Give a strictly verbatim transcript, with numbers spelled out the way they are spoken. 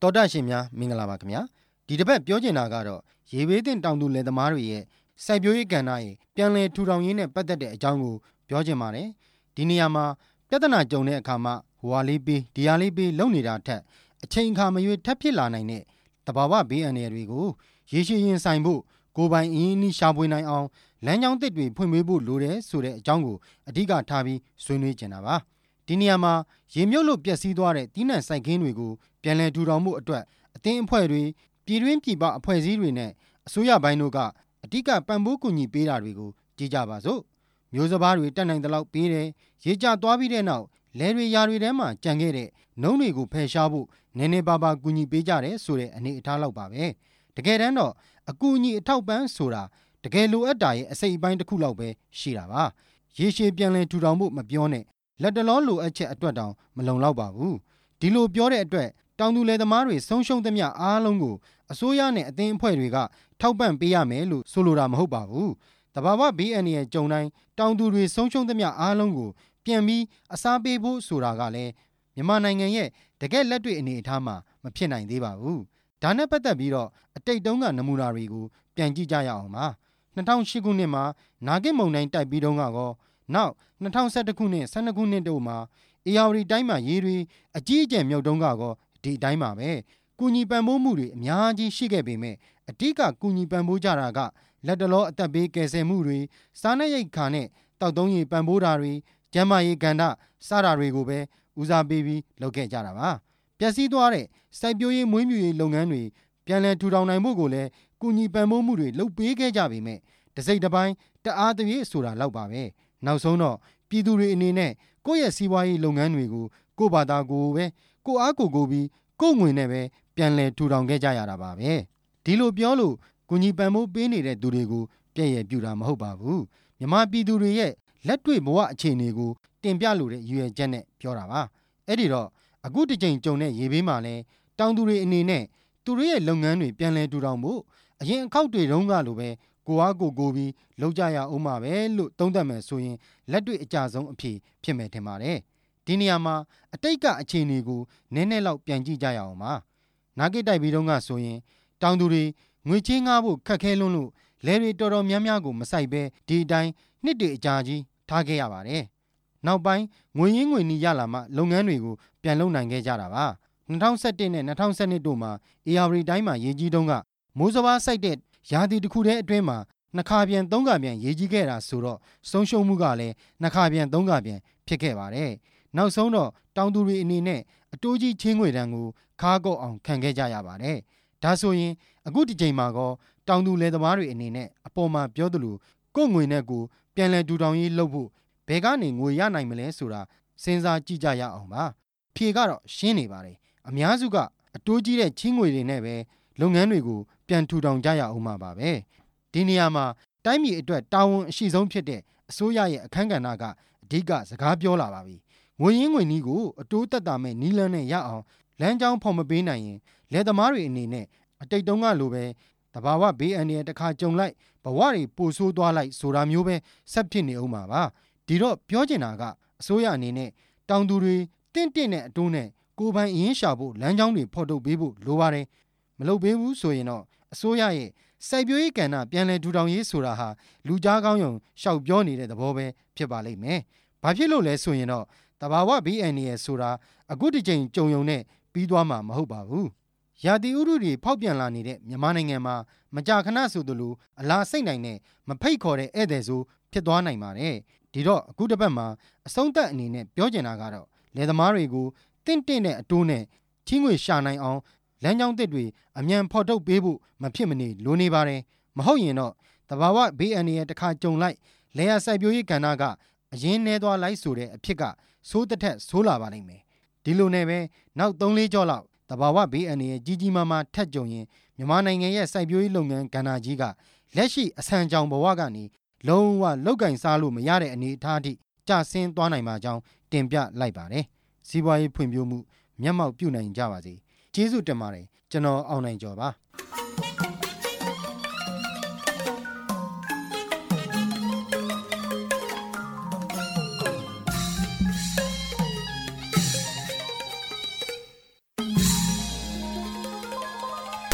တော်တာရှင်များမင်္ဂလာပါခင်ဗျာဒီတစ်ပတ်ပြောချင်တာကတော့ရေဘေးသင့်တောင်သူလယ်သမားတွေရဲ့စိုက်ပျိုးရေးကဏ္ဍရဲ့ပြန်လည်ထူထောင်ရေးနဲ့ပတ်သက်တဲ့အကြောင်းကိုပြောချင်ပါတယ်ဒီနေရာမှာပြဿနာကြုံတဲ့အခါမှာဟိုဟာလေးပေးဒီဟာလေးပေးလုပ်နေတာထက်အချိန်အခါမရွေးထပ်ဖြစ်လာနိုင်တဲ့တဘာဝဘေးအန္တရာယ်တွေကိုရေရှည်ရင်ဆိုင်ဖို့ကိုယ်ပိုင်အင်းအင်းရှာဖွေနိုင်အောင်လမ်းကြောင်းသစ်တွေဖွင့်ပေးဖို့လိုတယ်ဆိုတဲ့အကြောင်းကိုအဓိကထားပြီးဆွေးနွေးချင်တာပါဒီနေရာမှာရေမြုပ်လို့ပျက်စီးသွားတဲ့တီးနှံစိုက်ခင်းတွေကိုပြန်လည်ထူထောင်မှုအတွက်အသင်းအဖွဲ့တွေပြည်တွင်းပြည်ပအဖွဲ့အစည်းတွေနဲ့အစိုးရပိုင်းတို့ကအဓိကပံ့ပိုးကူညီပေးတာတွေကိုကြည့်ကြပါစို့မျိုးစပါးတွေတက်နိုင်တဲ့လောက်ပေးတယ်ရေကျသွားပြီးတဲ့နောက်လယ်တွေယာတွေထဲမှာကြံခဲ့တဲ့နှုံးတွေကိုဖယ်ရှားဖို့နည်းနည်းပါးပါးကူညီပေးကြတယ်ဆိုတဲ့အနေအထားလောက်ပါပဲတကယ်တမ်းတော့အကူအညီအထောက်ပံ့ဆိုတာတကယ်လိုအပ်တာရဲ့အစိတ်အပိုင်းတစ်ခုလောက်ပဲရှိတာပါရေရှည်ပြန်လည်ထူထောင်ဖို့မပြောနဲ့လက်တလောလိုအပ်ချက်အတွက်တောင်မလုံလောက်ပါဘူးဒီလိုပြောတဲ့အတွက်တောင်သူလယ်သမားတွေဆုံးရှုံးသမျှအားလုံးကိုအစိုးရနဲ့အသင်းအဖွဲ့တွေကထောက်ပံ့ပေးရမယ်လို့ဆိုလိုတာမဟုတ်ပါဘူးတဘာဝဘေးအန္တရာယ်ကြုံတိုင်းတောင်သူတွေဆုံးရှုံးသမျှအားလုံးကိုပြန်ပြီးအစားပေးဖို့ဆိုတာကလည်းမြန်မာနိုင်ငံရဲ့တကယ့်လက်တွေ့အနေအထားမှာမဖြစ်နိုင်သေးပါဘူးဒါနဲ့ပတ်သက်ပြီးတော့အတိတ်တုန်းကနမူနာတွေကိုပြန်ကြည့်ကြရအောင်ပါ၂၀၀၈ခုနှစ်မှာနာဂစ်မုန်တိုင်းတိုက်ပြီးတုန်းကကောနောက်၂၀၁၁ခုနှစ်၁၂ခုနှစ်တို့မှာအေရဝတီတိုင်းမှာရေတွေအကြီးအကျယ်မြုပ်တုန်းကကောဒီအတိုင်းပါပဲကူညီပံ့ပိုးမှုတွေအများကြီးရှိခဲ့ပေမဲ့အဓိကကူညီပံ့ပိုးကြတာကလက်တလောအသက်ဘေးကယ်ဆယ်မှုတွေစားနပ်ရိက္ခာနဲ့တောက်သုံးရေပံ့ပိုးတာတွေကျန်းမာရေးကဏ္ဍစတာတွေကိုပဲဦးစားပေးပြီးလုပ်ခဲ့ကြတာပါပျက်စီးသွားတဲ့စိုက်ပျိုးရေးမွေးမြူရေးလုပ်ငန်းတွေပြန်လည်ထူထောင်နိုင်ဖို့ကိုလည်းကူညီပံ့ပိုးမှုတွေလုပ်ပေးခဲ့ကြပေမဲ့တစိမ့်တစ်ပိုင်းတအားတပြေးဆိုတာလောက်ပါပဲနောက်ဆုံးတော့ပြည်သူတွေအနေနဲ့ကိုယ့်ရဲ့စီးပွားရေးလုပ်ငန်းတွေကိုကိုယ့်ဘာသာကိုယ်ပဲကိုအားကိုကိုပြီးကိုယ့်ငွေနဲ့ပဲပြန်လည်ထူထောင်ခဲ့ကြရတာပါပဲဒီလိုပြောလို့ကူညီပံ့ပိုးပေးနေတဲ့သူတွေကိုပြည့်ရပြူတာမဟုတ်ပါဘူးမြန်မာပြည်သူတွေရဲ့လက်တွေ့ဘဝအခြေအနေကိုတင်ပြလို့တဲ့ရည်ရွယ်ချက်နဲ့ပြောတာပါအဲ့ဒီတော့အခုတစ်ချိန်ကြုံတဲ့ရေဘေးမှာလဲတောင်သူတွေအနေနဲ့သူတို့ရဲ့လုပ်ငန်းတွေပြန်လည်ထူထောင်ဖို့အရင်အခောက်တွေတုန်းကလိုပဲကိုအားကိုကိုပြီးလုပ်ကြရအောင်ပါပဲလို့သုံးသပ်မယ်ဆိုရင်လက်တွေ့အကြဆုံးအဖြစ်ဖြစ်မယ်ထင်ပါတယ်ဒီနေရာမှာအတိတ်ကအခြေအနေကိုနည်းနည်းလောက်ပြန်ကြည့်ကြရအောင်ပါနာဂစ်တိုက်ပြီးတုန်းကဆိုရင်တောင်သူတွေငွေချင်းငှားဖို့ခက်ခဲလွန်းလို့လယ်တွေတော်တော်များများကိုမစိုက်ပဲဒီအတိုင်းနှစ်တွေအကြာကြီးထားခဲ့ရပါတယ်နောက်ပိုင်းငွေရင်းငွေနီးရလာမှလုပ်ငန်းတွေကိုပြန်လုပ်နိုင်ခဲ့ကြတာပါ၂၀၁၁နဲ့၂၀၁၂တို့မှာအေရဝတီတိုင်းမှာရေကြီးတုန်းကမိုးစပါးစိုက်တဲ့ရာသီတစ်ခုတည်းအတွင်းမှာနှစ်ခါပြန်သုံးခါပြန်ရေကြီးခဲ့တာဆိုတော့ဆုံးရှုံးမှုကလည်းနှစ်ခါပြန်သုံးခါပြန်ဖြစ်ခဲ့ပါတယ်နောက်ဆုံးတော့တောင်သူတွေအနေနဲ့အတိုးကြီးချင်းငွေတန်းကိုခါကော့အောင်ခံခဲ့ကြရပါတယ်ဒါဆိုရင်အခုဒီချိန်မှာကောတောင်သူလယ်သမားတွေအနေနဲ့အပေါ်မှာပြောသလိုကိုယ့်ငွေနဲ့ကိုပြန်လည်ထူထောင်ရေးလုပ်ဖို့ဘယ်ကနေငွေရနိုင်မလဲဆိုတာစဉ်းစားကြည့်ကြရအောင်ပါဖြေကတော့ရှင်းနေပါတယ်အများစုကအတိုးကြီးတဲ့ချင်းငွေတွေနဲ့ပဲလုပ်ငန်းတွေကိုပြန်ထူထောင်ကြရအောင်ပါပဲဒီနေရာမှာတိုင်းပြည်အတွက်တာဝန်အရှိဆုံးဖြစ်တဲ့အစိုးရရဲ့အခန်းကဏ္ဍကအဓိကစကားပြောလာပါပြီငွေရင်းငွေနီးကိုအတိုးသက်သာမဲ့နီးလန်းနဲ့ရအောင်လမ်းကြောင်းဖော်မပေးနိုင်ရင်လယ်သမားတွေအနေနဲ့အတိတ်တုန်းကလိုပဲတဘာဝဘေးအန္တရာယ်တစ်ခါကြုံလိုက်ဘဝတွေပိုဆိုးသွားလိုက်ဆိုတာမျိုးပဲဆက်ဖြစ်နေအောင်ပါပါဒီတော့ပြောချင်တာကအစိုးရအနေနဲ့တောင်သူတွေတင့်တင့်နဲ့အတိုးနဲ့ကိုယ်ပိုင်အရင်ရှာဖို့လမ်းကြောင်းတွေဖော်ထုတ်ပေးဖို့လိုပါတယ်မလုပ်ပေးဘူးဆိုရင်တော့အစိုးရရဲ့စိုက်ပျိုးရေးကဏ္ဍပြန်လည်ထူထောင်ရေးဆိုတာဟာလူကြားကောင်းယုံရှောက်ပြောနေတဲ့သဘောပဲဖြစ်ပါလိမ့်မယ်ဘာဖြစ်လို့လဲဆိုရင်တော့တဘာဝဘေးအန္တရာယ်ဆိုတာအခုတစ်ချိန်ကြုံယုံနဲ့ပြီးသွားမှာမဟုတ်ပါဘူးရာသီဥတုတွေဖောက်ပြန်လာနေတဲ့မြန်မာနိုင်ငံမှာမကြာခဏဆိုသလိုအလားစိတ်နိုင်တဲ့မဖိတ်ခေါ်တဲ့ဧည့်သည်ဆိုဖြစ်သွားနိုင်ပါတယ်ဒီတော့အခုတစ်ပတ်မှာအဆုံးသတ်အနေနဲ့ပြောချင်တာကတော့လယ်သမားတွေကိုတင့်တင့်တဲ့အတိုးနဲ့ချင်းငွေရှာနိုင်အောင်လမ်းကြောင်းသစ်တွေအမြန်ဖော်ထုတ်ပေးဖို့မဖြစ်မနေလိုနေပါတယ်မဟုတ်ရင်တော့တဘာဝဘေးအန္တရာယ်တစ်ခါကြုံလိုက်လယ်ယာစိုက်ပျိုးရေးကဏ္ဍကအရင်နှဲသွားလိုက်ဆိုတဲ့အဖြစ်ကဆိုးတစ်ထက်ဆိုးလာပါလိမ့်မယ်ဒီလိုနဲ့ပဲနောက်သုံးလေးကြော့လောက်တဘာဝဘေးအန္တရာယ်ကြီးကြီးမားမားထက်ကြုံရင်မြန်မာနိုင်ငံရဲ့စိုက်ပျိုးရေးလုပ်ငန်းကဏ္ဍကြီးကလက်ရှိအဆန်ကြောင်ဘဝကနေလုံးဝလောက်ကင်စားလို့မရတဲ့အနေအထားအထိကျဆင်းသွားနိုင်ပါကြောင်းတင်ပြလိုက်ပါတယ်စီးပွားရေးဖွံ့ဖြိုးမှုမျက်မှောက်ပြုနိုင်ကြပါစေကျေးဇူးတင်ပါတယ်ကျွန်တော်အောင်နိုင်ကျော်ပါ